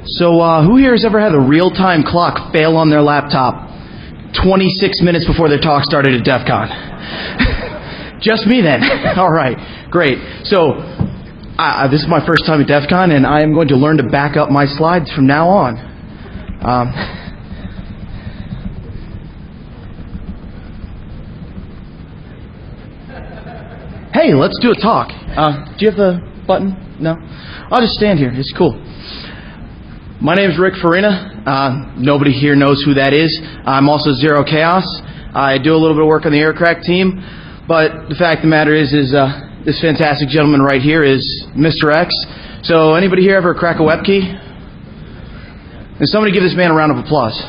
So who here has ever had a real-time clock fail on their laptop 26 minutes before their talk started at DEF CON? Just me then. All right, great. So this is my first time at DEF CON, and I am going to learn to back up my slides from now on. Hey, let's do a talk. Do you have the button? No? I'll just stand here. It's cool. My name is Rick Farina. Nobody here knows who that is. I'm also Zero Chaos. I do a little bit of work on the Aircrack team. But the fact of the matter is this fantastic gentleman right here is Mr. X. So anybody here ever crack a web key? And somebody give this man a round of applause.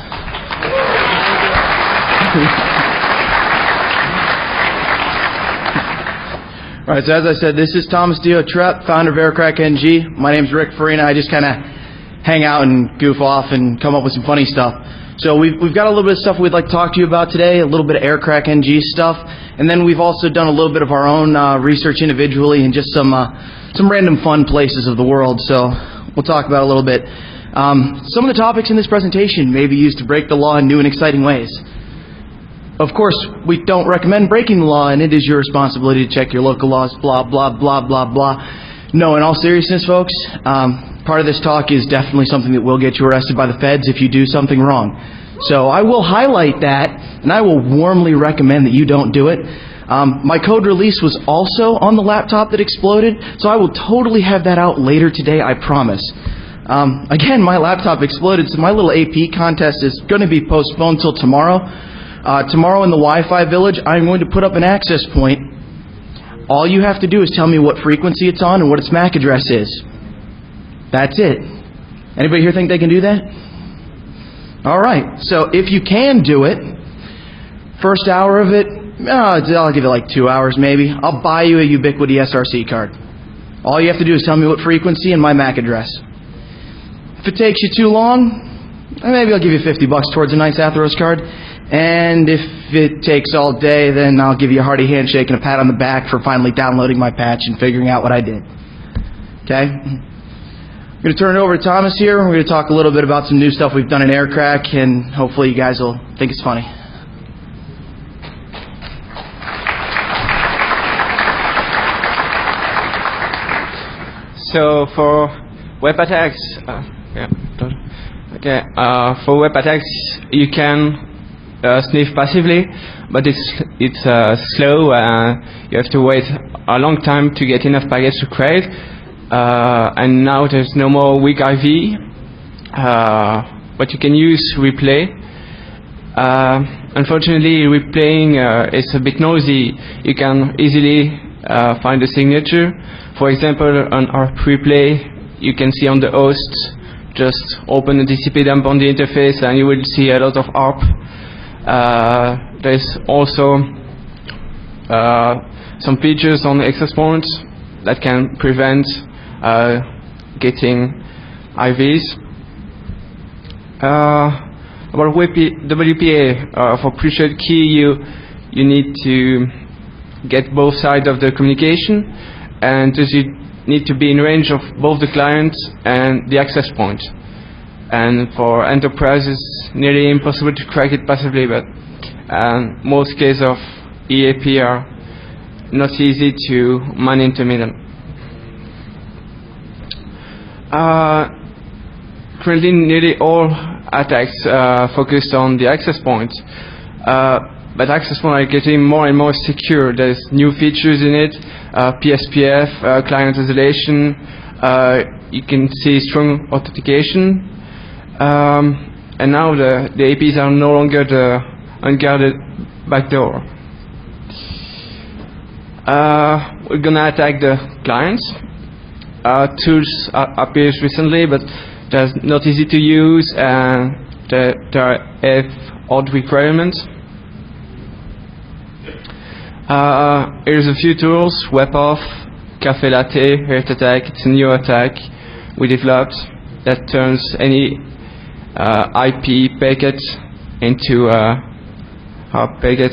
All right, so as I said, this is Thomas Dio-Trepp, founder of Aircrack NG. My name is Rick Farina. I just kind of hang out and goof off and come up with some funny stuff. So we've got a little bit of stuff we'd like to talk to you about today, a little bit of Aircrack NG stuff, and then we've also done a little bit of our own research individually and just some random fun places of the world. So we'll talk about a little bit. Some of the topics in this presentation may be used to break the law in new and exciting ways. Of course, we don't recommend breaking the law, and it is your responsibility to check your local laws, blah, blah, blah, blah, blah. No, in all seriousness, folks, part of this talk is definitely something that will get you arrested by the feds if you do something wrong. So I will highlight that, and I will warmly recommend that you don't do it. My code release was also on the laptop that exploded, so I will totally have that out later today, I promise. Again, my laptop exploded, so my little AP contest is going to be postponed till tomorrow. Tomorrow in the Wi-Fi village, I'm going to put up an access point. All you have to do is tell me what frequency it's on and what its MAC address is. That's it. Anybody here think they can do that? All right. So if you can do it, first hour of it, I'll give it like 2 hours maybe. I'll buy you a Ubiquiti SRC card. All you have to do is tell me what frequency and my MAC address. If it takes you too long, maybe I'll give you $50 towards a nice Atheros card. And if it takes all day, then I'll give you a hearty handshake and a pat on the back for finally downloading my patch and figuring out what I did. Okay? I'm going to turn it over to Thomas here. We're going to talk a little bit about some new stuff we've done in Aircrack, and hopefully you guys will think it's funny. So for web attacks, for web attacks, you can sniff passively, but it's slow. You have to wait a long time to get enough packets to create. And now there's no more weak IV, but you can use replay. Unfortunately, replaying is a bit noisy. You can easily find a signature. For example, on our replay, you can see on the host, just open the TCP dump on the interface and you will see a lot of ARP. There's also some features on access points that can prevent getting IVs. About WPA, for pre-shared key, you need to get both sides of the communication, and you need to be in range of both the client and the access point. And for enterprises, nearly impossible to crack it passively, but most cases of EAP are not easy to man into middle. Currently, nearly all attacks focused on the access point, but access points are getting more and more secure. There's new features in it, PSPF, client isolation. You can see strong authentication. And now the APs are no longer the unguarded backdoor. We're gonna attack the clients. Tools appears recently, but they're not easy to use, and there are odd requirements. Here's a few tools: WebOff, Cafe Latte, Heart Attack. It's a new attack we developed that turns any IP packet into a packet.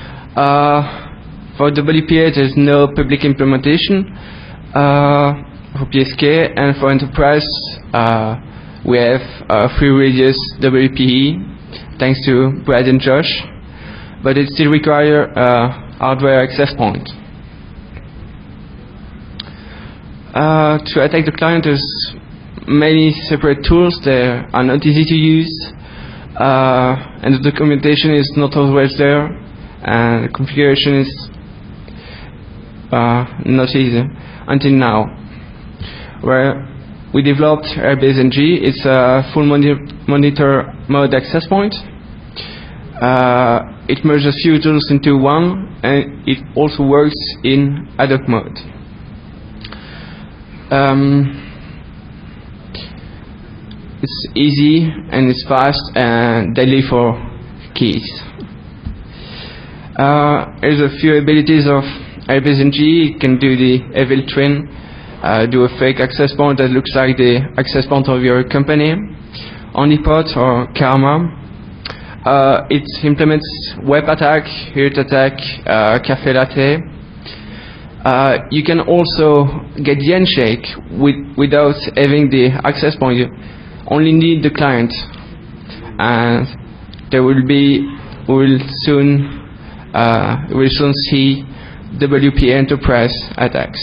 For WPA, there's no public implementation. for PSK, and for enterprise, we have free radius WPE, thanks to Brad and Josh, but it still requires hardware access point. To attack the client, there's many separate tools. They are not easy to use, and the documentation is not always there, and the configuration is not easy until now, where we developed Airbase NG. It's a full monitor mode access point. It merges few tools into one, and it also works in ad hoc mode. It's easy and it's fast and deadly for keys. There's a few abilities of Airbase NG. It can do the Evil Twin, do a fake access point that looks like the access point of your company, Honeypot or Karma. It implements web attack, Heart attack, Cafe Latte. You can also get the handshake without having the access point. You only need the client, and there will be we will soon see WPA enterprise attacks.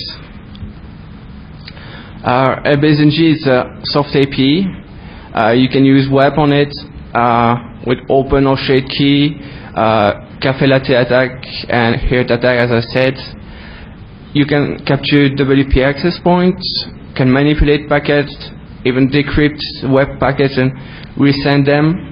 Airbase NG is a soft API. You can use web on it with open or shade key, Cafe Latte attack, and Heart attack, as I said. You can capture WPA access points, can manipulate packets, even decrypt web packets and resend them.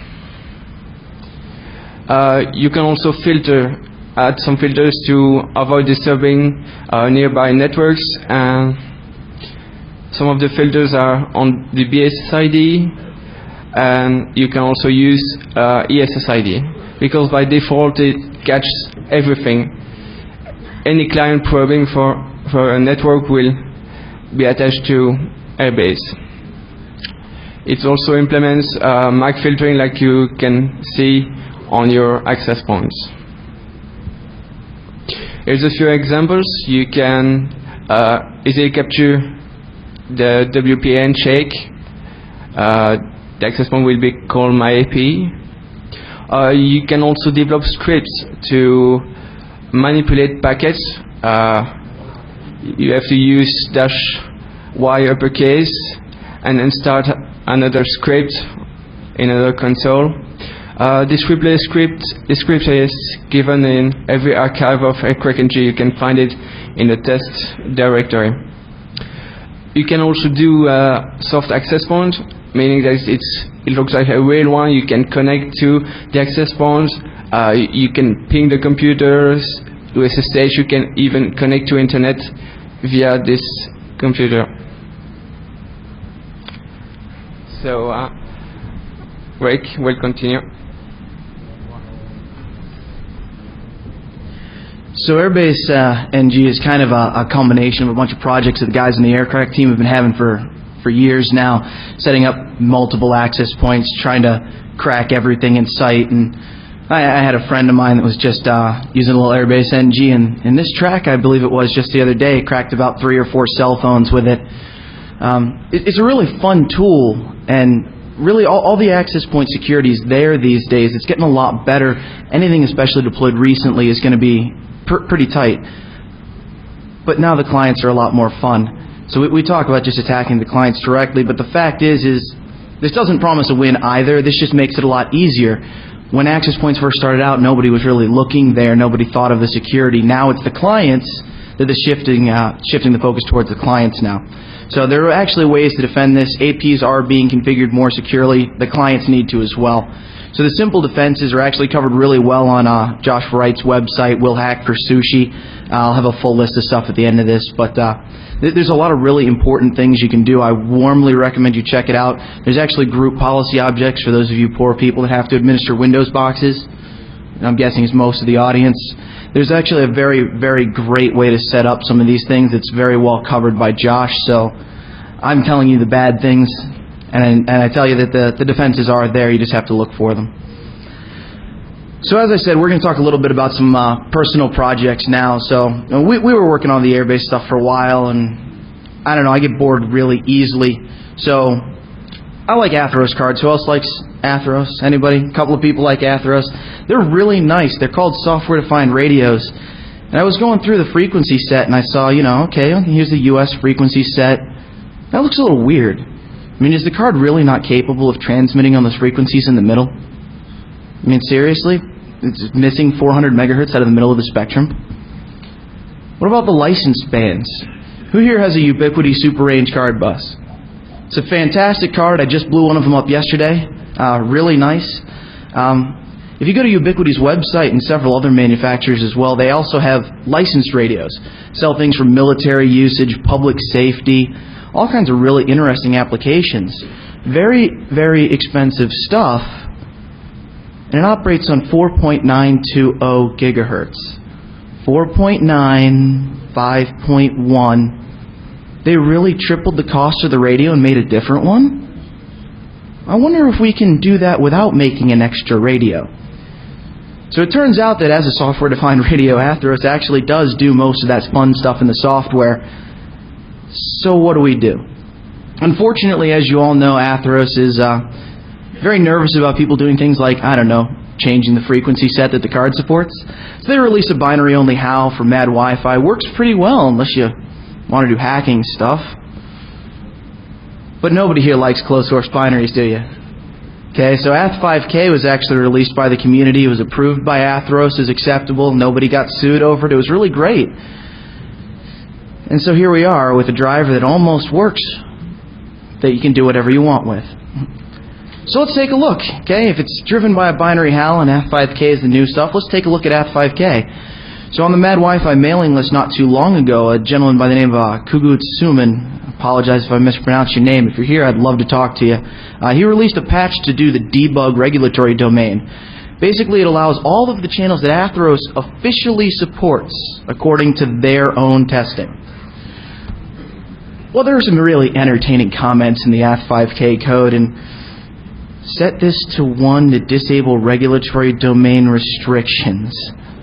You can also add some filters to avoid disturbing nearby networks, and some of the filters are on the BSSID, and you can also use ESSID, because by default it catches everything. Any client probing for a network will be attached to Airbase. It also implements MAC filtering, like you can see on your access points. Here's a few examples. You can easily capture the WPA handshake. The access point will be called MyAP. You can also develop scripts to manipulate packets. You have to use -y uppercase and then start another script in another console. This script is given in every archive of AirCrackNG. You can find it in the test directory. You can also do soft access point, meaning that it looks like a real one. You can connect to the access points. You can ping the computers to SSH. You can even connect to internet via this computer. So, Rick will continue. So Airbase NG is kind of a combination of a bunch of projects that the guys in the Aircrack team have been having for years now, setting up multiple access points, trying to crack everything in sight. And I had a friend of mine that was just using a little Airbase NG, and in this track, I believe it was just the other day, cracked about 3 or 4 cell phones with it. It's a really fun tool, and really all the access point security is there these days. It's getting a lot better. Anything especially deployed recently is going to be pretty tight. But now the clients are a lot more fun. So we talk about just attacking the clients directly, but the fact is this doesn't promise a win either. This just makes it a lot easier. When access points first started out, nobody was really looking there. Nobody thought of the security. Now it's the clients that are shifting the focus towards the clients now. So there are actually ways to defend this. APs are being configured more securely. The clients need to as well. So the simple defenses are actually covered really well on Josh Wright's website, Will Hack for Sushi. I'll have a full list of stuff at the end of this, but there's a lot of really important things you can do. I warmly recommend you check it out. There's actually group policy objects for those of you poor people that have to administer Windows boxes. And I'm guessing it's most of the audience. There's actually a very, very great way to set up some of these things. It's very well covered by Josh, so I'm telling you the bad things, and I tell you that the defenses are there. You just have to look for them. So as I said, we're going to talk a little bit about some personal projects now. So we were working on the Airbase stuff for a while, and I don't know, I get bored really easily. So I like Atheros cards. Who else likes Atheros? Anybody? A couple of people like Atheros. They're really nice. They're called software-defined radios. And I was going through the frequency set, and I saw, okay, here's the US frequency set. That looks a little weird. I mean, is the card really not capable of transmitting on those frequencies in the middle? I mean, seriously? It's missing 400 megahertz out of the middle of the spectrum? What about the license bands? Who here has a Ubiquiti Super Range card bus? It's a fantastic card. I just blew one of them up yesterday. Really nice. If you go to Ubiquiti's website and several other manufacturers as well, they also have licensed radios. Sell things for military usage, public safety, all kinds of really interesting applications. Very, very expensive stuff. And it operates on 4.920 gigahertz. 4.9, 5.1. They really tripled the cost of the radio and made a different one? I wonder if we can do that without making an extra radio. So it turns out that as a software-defined radio, Atheros actually does do most of that fun stuff in the software. So what do we do? Unfortunately, as you all know, Atheros is very nervous about people doing things like, changing the frequency set that the card supports. So they release a binary-only HAL for Mad Wi-Fi. Works pretty well unless you want to do hacking stuff. But nobody here likes closed-source binaries, do you? Okay, so Ath5K was actually released by the community. It was approved by Atheros as acceptable. Nobody got sued over it. It was really great. And so here we are with a driver that almost works, that you can do whatever you want with. So let's take a look, okay? If it's driven by a binary HAL and Ath5K is the new stuff, let's take a look at Ath5K. So on the Mad Wi-Fi mailing list not too long ago, a gentleman by the name of Kugut Suman, apologize if I mispronounce your name. If you're here, I'd love to talk to you. He released a patch to do the debug regulatory domain. Basically, it allows all of the channels that Atheros officially supports according to their own testing. Well, there are some really entertaining comments in the Ath5K code, and set this to 1 to disable regulatory domain restrictions.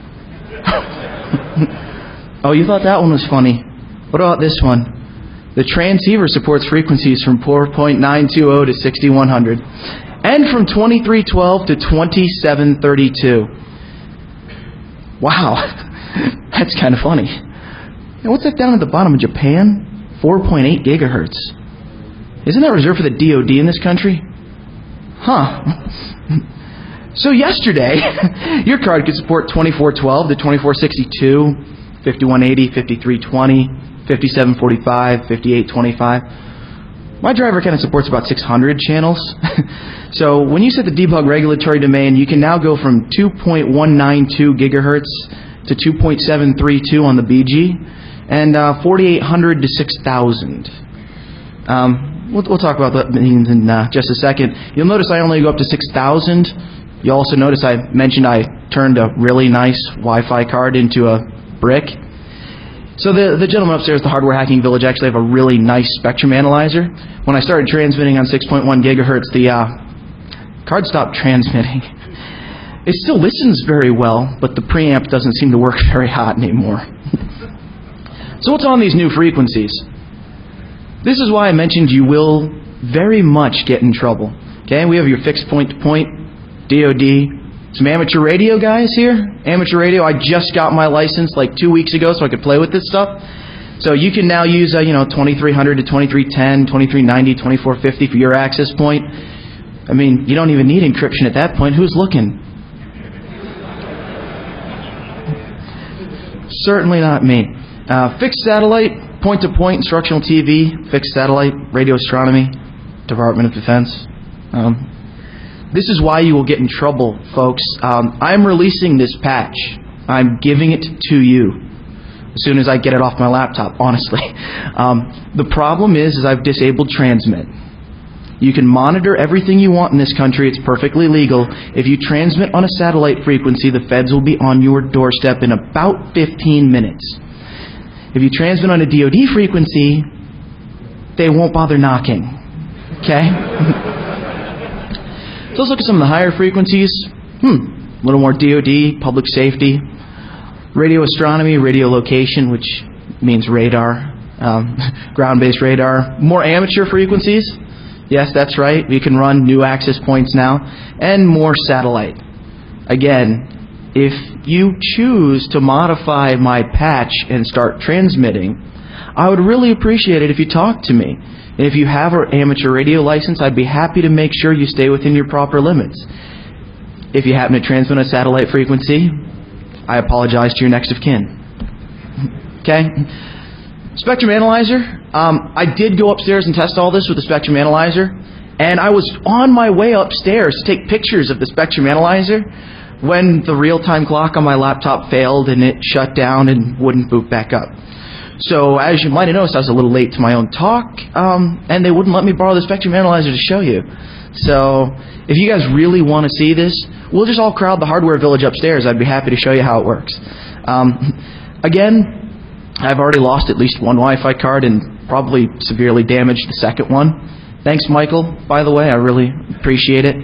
Oh, you thought that one was funny. What about this one? The transceiver supports frequencies from 4.920 to 6100 and from 2312 to 2732. Wow, that's kind of funny. And what's that down at the bottom of Japan? 4.8 gigahertz. Isn't that reserved for the DoD in this country? Huh. So yesterday, your card could support 2412 to 2462, 5180, 5320, 5745, 5825. My driver kind of supports about 600 channels. So when you set the debug regulatory domain, you can now go from 2.192 gigahertz to 2.732 on the BG, and 4800 to 6000. We'll talk about that in just a second. You'll notice I only go up to 6000. You'll also notice I mentioned I turned a really nice Wi-Fi card into a brick. So the gentleman upstairs, the Hardware Hacking Village, actually have a really nice spectrum analyzer. When I started transmitting on 6.1 gigahertz, the card stopped transmitting. It still listens very well, but the preamp doesn't seem to work very hot anymore. So what's on these new frequencies? This is why I mentioned you will very much get in trouble. Okay, we have your fixed point-to-point, DoD, some amateur radio guys here. Amateur radio, I just got my license like 2 weeks ago so I could play with this stuff. So you can now use 2300 to 2310, 2390, 2450 for your access point. I mean, you don't even need encryption at that point. Who's looking? Certainly not me. Fixed satellite, point-to-point, instructional TV, fixed satellite, radio astronomy, Department of Defense. This is why you will get in trouble, folks. I'm releasing this patch. I'm giving it to you as soon as I get it off my laptop, honestly. The problem is I've disabled transmit. You can monitor everything you want in this country. It's perfectly legal. If you transmit on a satellite frequency, the feds will be on your doorstep in about 15 minutes. If you transmit on a DoD frequency, they won't bother knocking. Okay? So let's look at some of the higher frequencies. A little more DoD, public safety, radio astronomy, radio location, which means radar. ground-based radar. More amateur frequencies. Yes, that's right. We can run new access points now. And more satellite. Again, if you choose to modify my patch and start transmitting, I would really appreciate it if you talk to me. And if you have an amateur radio license, I'd be happy to make sure you stay within your proper limits. If you happen to transmit a satellite frequency, I apologize to your next of kin. Okay? Spectrum Analyzer. I did go upstairs and test all this with the Spectrum Analyzer, and I was on my way upstairs to take pictures of the Spectrum Analyzer when the real-time clock on my laptop failed and it shut down and wouldn't boot back up. So as you might have noticed, I was a little late to my own talk, and they wouldn't let me borrow the Spectrum Analyzer to show you. So if you guys really want to see this, we'll just all crowd the hardware village upstairs. I'd be happy to show you how it works. Again, I've already lost at least one Wi-Fi card and probably severely damaged the second one. Thanks, Michael, by the way. I really appreciate it.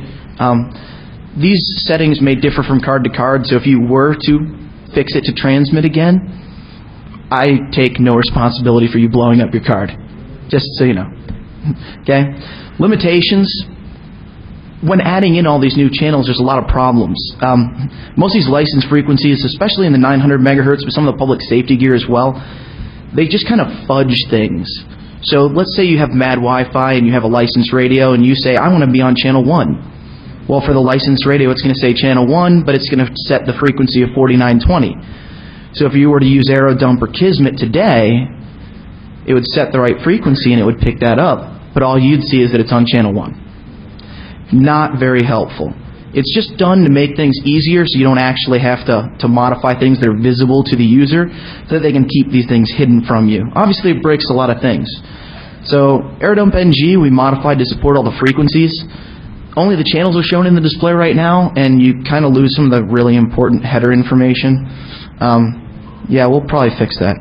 These settings may differ from card to card, so if you were to fix it to transmit again, I take no responsibility for you blowing up your card. Just so you know. Okay? Limitations. When adding in all these new channels, there's a lot of problems. Most of these licensed frequencies, especially in the 900 megahertz, but some of the public safety gear as well, they just kind of fudge things. So let's say you have mad Wi-Fi and you have a licensed radio and you say, I want to be on channel 1. Well, for the licensed radio, it's going to say channel 1, but it's going to set the frequency of 4920. So if you were to use AeroDump or Kismet today, it would set the right frequency and it would pick that up. But all you'd see is that it's on channel 1. Not very helpful. It's just done to make things easier so you don't actually have to modify things that are visible to the user so that they can keep these things hidden from you. Obviously, it breaks a lot of things. So AeroDump NG, we modified to support all the frequencies. Only the channels are shown in the display right now, and you kind of lose some of the really important header information. Yeah, we'll probably fix that.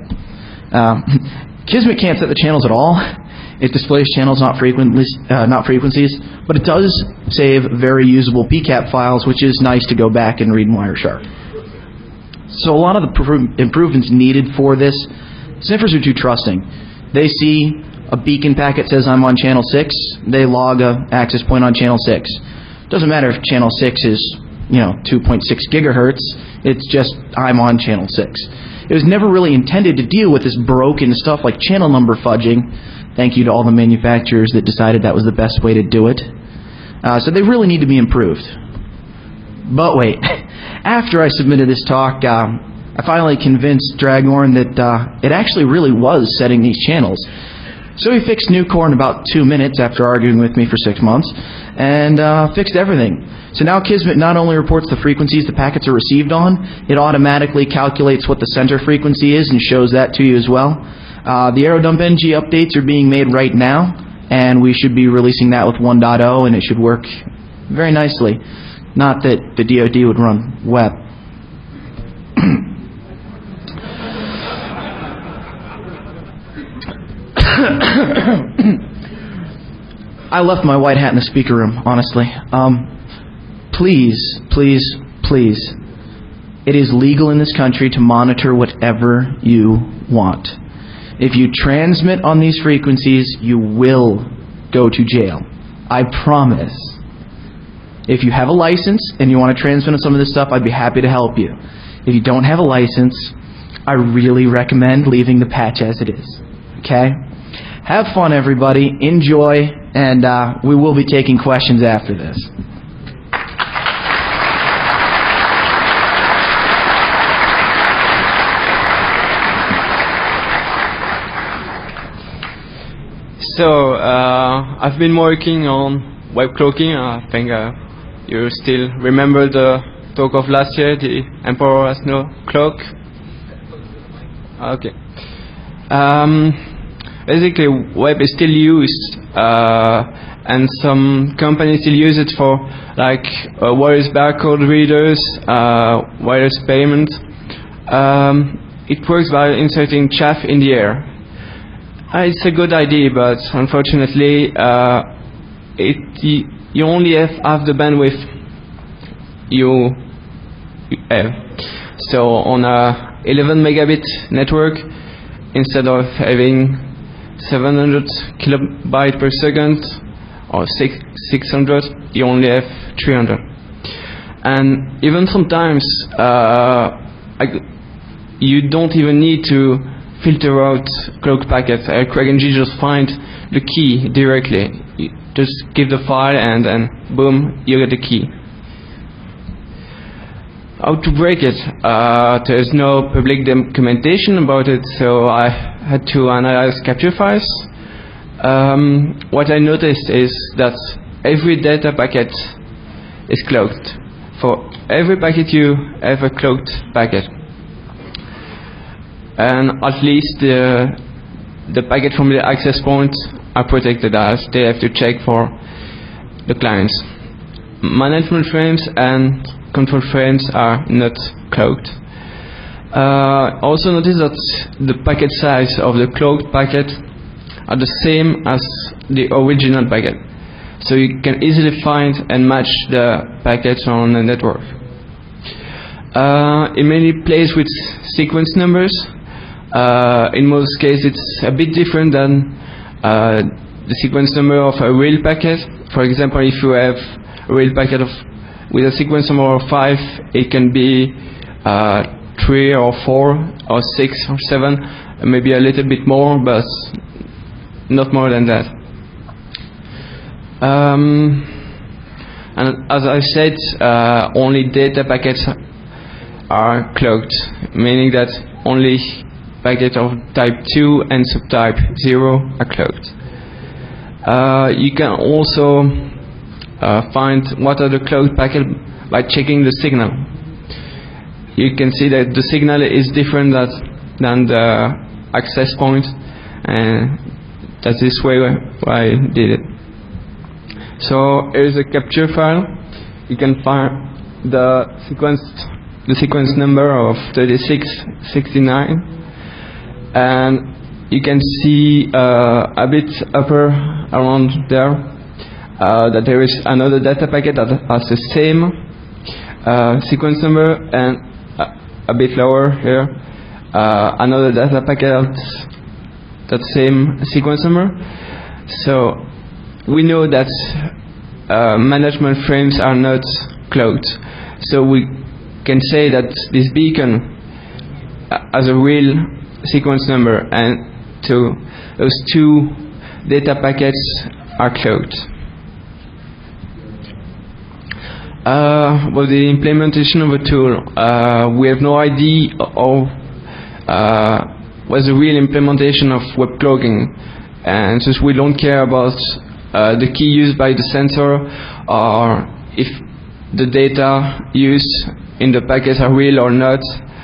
Kismet can't set the channels at all. It displays channels, not frequencies, but it does save very usable PCAP files, which is nice to go back and read in Wireshark. So a lot of the improvements needed for this, sniffers are too trusting. They see a beacon packet says I'm on channel 6, they log a access point on channel 6. Doesn't matter if channel 6 is 2.6 gigahertz, it's just I'm on channel 6. It was never really intended to deal with this broken stuff like channel number fudging. Thank you to all the manufacturers that decided that was the best way to do it. So they really need to be improved. But wait, after I submitted this talk, I finally convinced Draghorn that it actually really was setting these channels. So he fixed Nucore in about 2 minutes after arguing with me for 6 months, and fixed everything. So now Kismet not only reports the frequencies the packets are received on, it automatically calculates what the center frequency is and shows that to you as well. The AeroDump NG updates are being made right now, and we should be releasing that with 1.0, and it should work very nicely. Not that the DoD would run web. I left my white hat in the speaker room, honestly. Please, please, please. It is legal in this country to monitor whatever you want. If you transmit on these frequencies, you will go to jail. I promise. If you have a license and you want to transmit on some of this stuff, I'd be happy to help you. If you don't have a license, I really recommend leaving the patch as it is. Okay? Have fun, everybody. Enjoy, and we will be taking questions after this. So, I've been working on web cloaking. I think you still remember the talk of last year, the Emperor has no cloak. Okay. Basically, web is still used, and some companies still use it for like wireless barcode readers, wireless payment. It works by inserting chaff in the air. It's a good idea, but unfortunately, you only have half the bandwidth you have. So on a 11 megabit network, instead of having 700 kilobytes per second or 600, you only have 300. And even sometimes you don't even need to filter out cloaked packets. CrackNG just find the key directly. You just give the file and then boom, you get the key. How to break it? There's no public documentation about it, so I had to analyze capture files. What I noticed is that every data packet is cloaked. For every packet you have a cloaked packet. And at least the packet from the access point are protected, as they have to check for the clients. Management frames and control frames are not cloaked. Also notice that the packet size of the cloaked packet are the same as the original packet, so you can easily find and match the packets on the network. It mainly plays with sequence numbers. In most cases it's a bit different than the sequence number of a real packet. For example, if you have a real packet with a sequence number of 5, it can be 3 or 4 or 6 or 7, maybe a little bit more, but not more than that. And as I said, only data packets are cloaked, meaning that only packets of type 2 and subtype 0 are cloaked. You can also find what are the cloaked packets by checking the signal. You can see that the signal is different than the access point, and that's this way I did it. So here's a capture file. You can find the sequence number of 3669. And you can see a bit upper around there that there is another data packet that has the same sequence number, and a bit lower here another data packet that same sequence number. So we know that management frames are not cloaked. So we can say that this beacon has a real sequence number, and so those two data packets are cloaked. About the implementation of a tool, we have no idea of what's the real implementation of web cloaking, and since we don't care about the key used by the sensor or if the data used in the packets are real or not.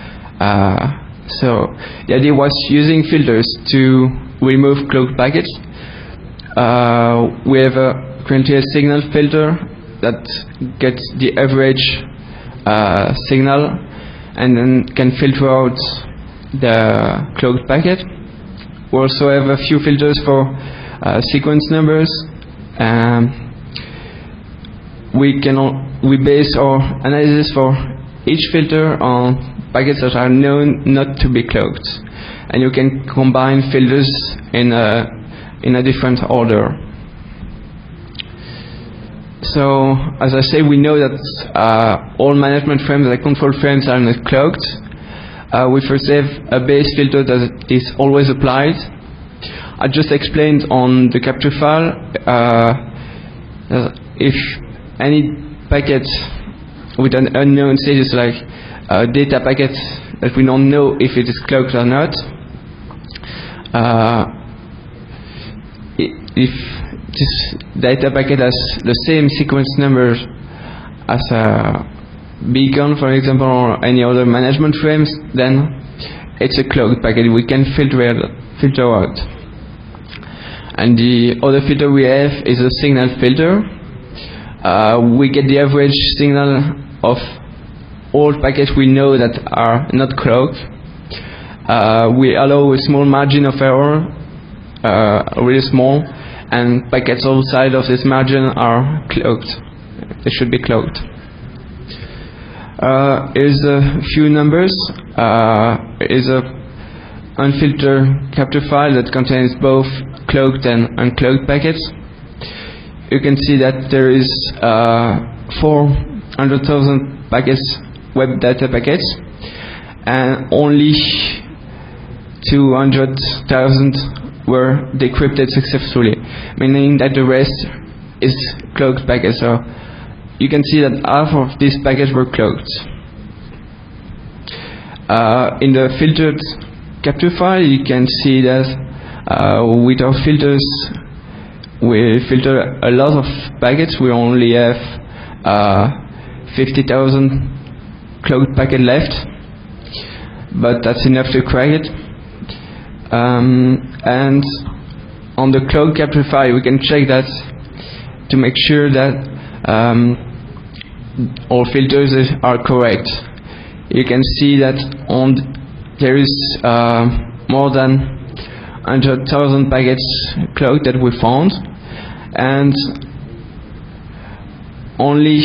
So the idea was using filters to remove cloaked packets. We have currently a signal filter that gets the average signal and then can filter out the cloaked packet. We also have a few filters for sequence numbers. We base our analysis for each filter on packets that are known not to be cloaked, and you can combine filters in a different order. So, as I say, we know that all management frames, like control frames, are not cloaked. We first have a base filter that is always applied. I just explained on the capture file if any packet with an unknown status, like data packet that we don't know if it is cloaked or not, if this data packet has the same sequence number as a beacon, for example, or any other management frames, then it's a cloaked packet. We can filter out. And the other filter we have is a signal filter. We get the average signal of all packets we know that are not cloaked. We allow a small margin of error, really small, and packets outside of this margin are cloaked. They should be cloaked. Here's a few numbers. Here's unfiltered capture file that contains both cloaked and uncloaked packets. You can see that there is 400,000 packets, web data packets, and only 200,000 were decrypted successfully, meaning that the rest is cloaked packets. So you can see that half of these packets were cloaked. In the filtered capture file, you can see that with our filters, we filter a lot of packets. We only have 50,000 cloaked packets left, but that's enough to crack it. And on the cloaked capture file, we can check that to make sure that all filters are correct. You can see that there is more than 100,000 packets cloaked that we found, and only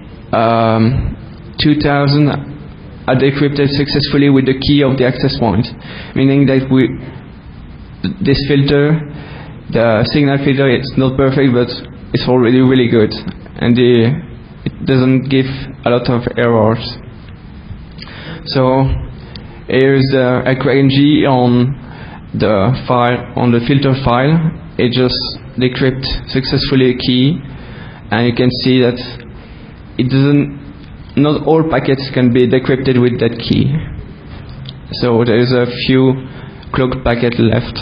2,000 are decrypted successfully with the key of the access point, meaning that this filter, the signal filter, it's not perfect, but it's already really good, and it doesn't give a lot of errors. So here's a CrackNG on the file, on the filter file. It just decrypts successfully a key, and you can see that it doesn't. Not all packets can be decrypted with that key. So there is a few cloaked packets left.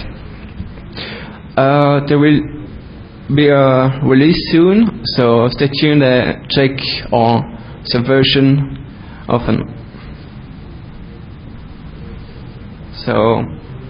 There will be a release soon, so stay tuned and check our Subversion often. So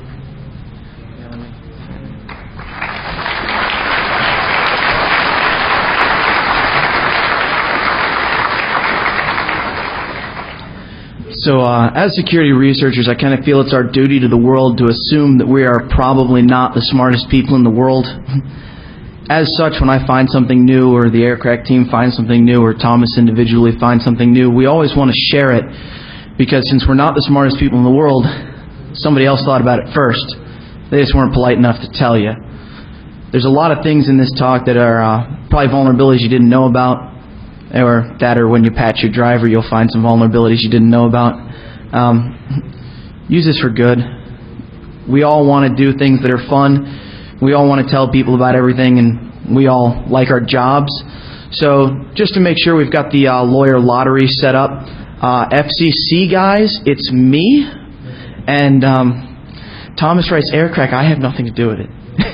as security researchers, I kind of feel it's our duty to the world to assume that we are probably not the smartest people in the world. As such, when I find something new, or the Aircrack team finds something new, or Thomas individually finds something new, we always want to share it, because since we're not the smartest people in the world, somebody else thought about it first. They just weren't polite enough to tell you. There's a lot of things in this talk that are probably vulnerabilities you didn't know about, or when you patch your driver, you'll find some vulnerabilities you didn't know about. Use this for good. We all want to do things that are fun. We all want to tell people about everything, and we all like our jobs. So just to make sure we've got the lawyer lottery set up, FCC guys, it's me, and Thomas writes Aircrack. I have nothing to do with it.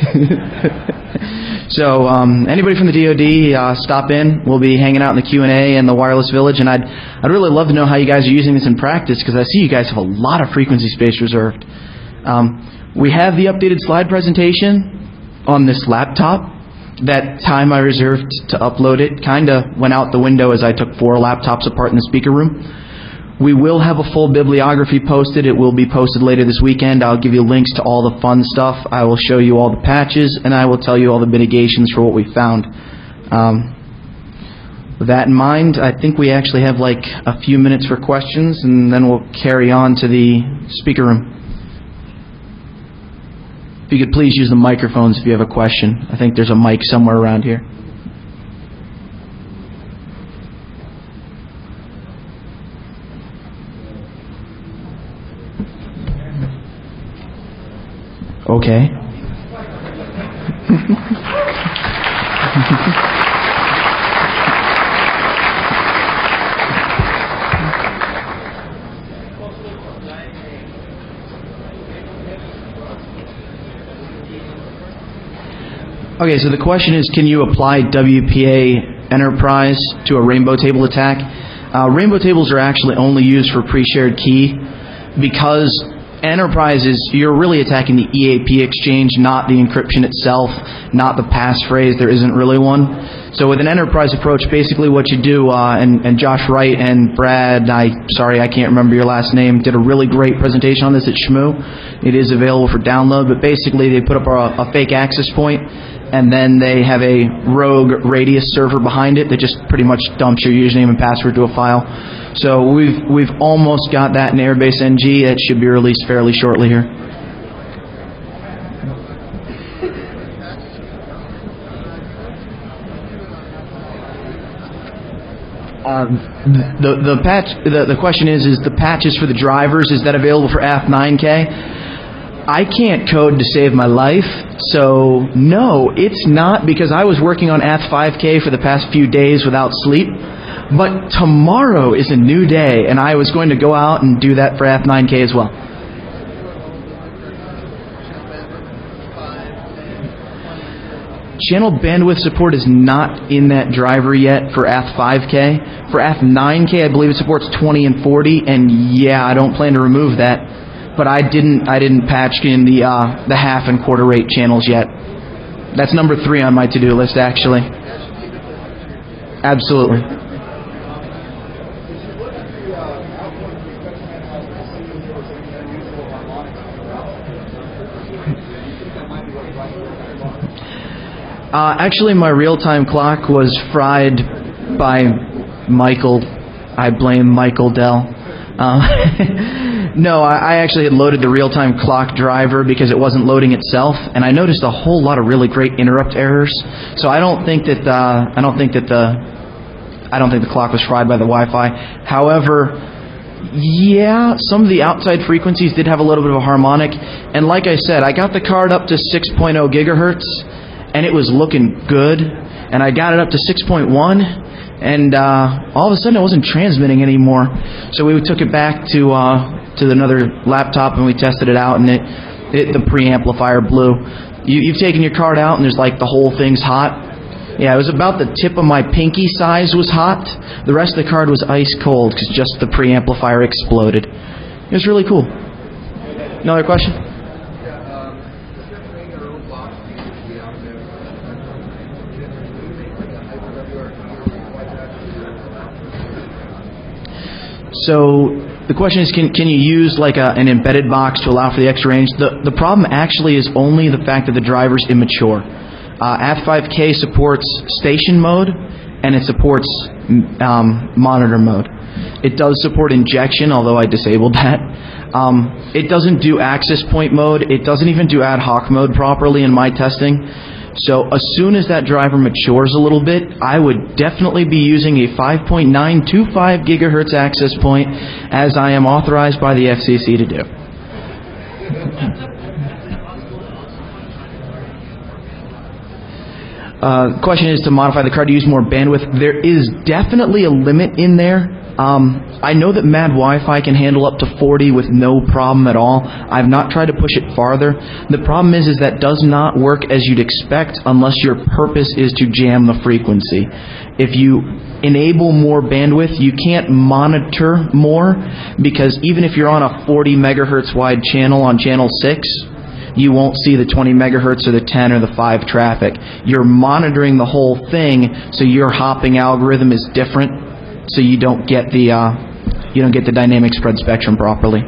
So anybody from the DoD, stop in. We'll be hanging out in the Q&A and the Wireless Village, and I'd really love to know how you guys are using this in practice, because I see you guys have a lot of frequency space reserved. We have the updated slide presentation on this laptop. That time I reserved to upload it kind of went out the window as I took 4 laptops apart in the speaker room. We will have a full bibliography posted. It will be posted later this weekend. I'll give you links to all the fun stuff. I will show you all the patches, and I will tell you all the mitigations for what we found. With that in mind, I think we actually have like a few minutes for questions, and then we'll carry on to the speaker room. If you could please use the microphones if you have a question. I think there's a mic somewhere around here. Okay. Okay, so the question is, can you apply WPA Enterprise to a rainbow table attack? Rainbow tables are actually only used for pre-shared key, because Enterprise you're really attacking the EAP exchange, not the encryption itself, not the passphrase. There isn't really one. So with an enterprise approach, basically what you do, and Josh Wright and Brad, sorry I can't remember your last name, did a really great presentation on this at SHMOO. It is available for download, but basically they put up a fake access point, and then they have a rogue Radius server behind it that just pretty much dumps your username and password to a file. So we've almost got that in Airbase NG. That should be released fairly shortly here. The patch. The question is the patches for the drivers, is that available for ATH9K? I can't code to save my life, so no, it's not, because I was working on ATH5K for the past few days without sleep. But tomorrow is a new day, and I was going to go out and do that for ATH9K as well. Channel bandwidth support is not in that driver yet for ATH5K. For ATH9K, I believe it supports 20 and 40, and yeah, I don't plan to remove that. But I didn't patch in the half and quarter rate channels yet. That's number 3 on my to-do list, actually. Absolutely. Actually, my real-time clock was fried by Michael. I blame Michael Dell. No, I actually had loaded the real-time clock driver because it wasn't loading itself, and I noticed a whole lot of really great interrupt errors. So I don't think that the clock was fried by the Wi-Fi. However, yeah, some of the outside frequencies did have a little bit of a harmonic, and like I said, I got the card up to 6.0 gigahertz, and it was looking good, and I got it up to 6.1. And all of a sudden, it wasn't transmitting anymore. So we took it back to another laptop, and we tested it out, and the preamplifier blew. You've taken your card out, and there's like the whole thing's hot. Yeah, it was about the tip of my pinky size was hot. The rest of the card was ice cold because just the preamplifier exploded. It was really cool. Another question? So the question is, can you use like an embedded box to allow for the extra range? The problem actually is only the fact that the driver's immature. ATH5K supports station mode, and it supports monitor mode. It does support injection, although I disabled that. It doesn't do access point mode. It doesn't even do ad hoc mode properly in my testing. So as soon as that driver matures a little bit, I would definitely be using a 5.925 gigahertz access point, as I am authorized by the FCC to do. The question is to modify the card to use more bandwidth. There is definitely a limit in there. I know that Mad Wi-Fi can handle up to 40 with no problem at all. I've not tried to push it farther. The problem is that does not work as you'd expect unless your purpose is to jam the frequency. If you enable more bandwidth, you can't monitor more, because even if you're on a 40 megahertz wide channel on channel 6, you won't see the 20 megahertz or the 10 or the 5 traffic. You're monitoring the whole thing, so your hopping algorithm is different. So you don't get the dynamic spread spectrum properly.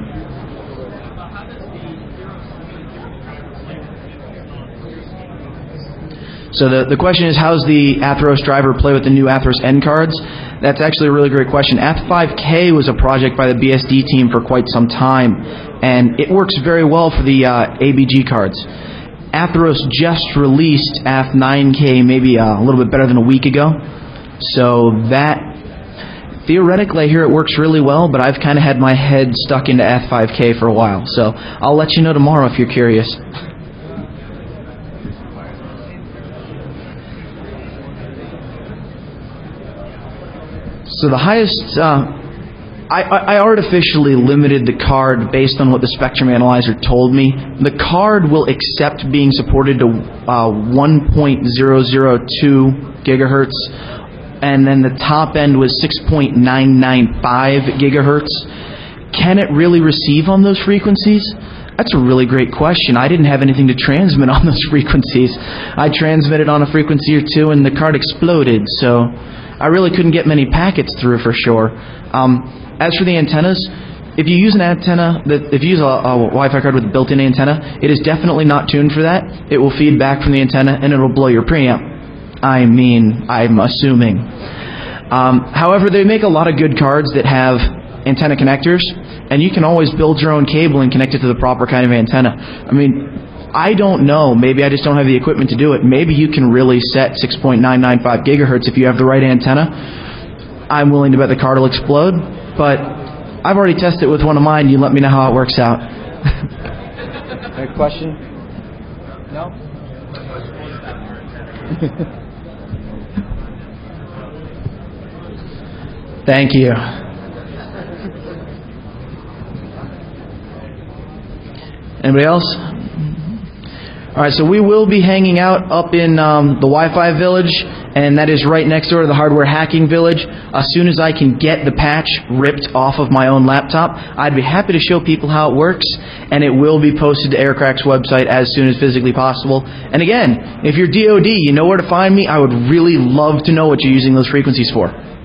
So the question is, how's the Atheros driver play with the new Atheros N cards? That's actually a really great question. ATH5K was a project by the BSD team for quite some time, and it works very well for the ABG cards. Atheros just released ATH9K maybe a little bit better than a week ago, so that theoretically I hear it works really well, but I've kind of had my head stuck into ATH5K for a while, so I'll let you know tomorrow if you're curious. So the highest, I artificially limited the card based on what the spectrum analyzer told me. The card will accept being supported to 1.002 gigahertz, and then the top end was 6.995 gigahertz. Can it really receive on those frequencies? That's a really great question. I didn't have anything to transmit on those frequencies. I transmitted on a frequency or two, and the card exploded, so I really couldn't get many packets through for sure. As for the antennas, if you use an antenna, if you use a Wi-Fi card with a built-in antenna, it is definitely not tuned for that. It will feed back from the antenna, and it will blow your preamp. I'm assuming. However, they make a lot of good cards that have antenna connectors, and you can always build your own cable and connect it to the proper kind of antenna. I mean, I don't know. Maybe I just don't have the equipment to do it. Maybe you can really set 6.995 gigahertz if you have the right antenna. I'm willing to bet the card will explode. But I've already tested it with one of mine. You let me know how it works out. Any question? No? Thank you. Anybody else? All right, so we will be hanging out up in the Wi-Fi Village, and that is right next door to the Hardware Hacking Village. As soon as I can get the patch ripped off of my own laptop, I'd be happy to show people how it works, and it will be posted to Aircrack's website as soon as physically possible. And again, if you're DoD, you know where to find me. I would really love to know what you're using those frequencies for.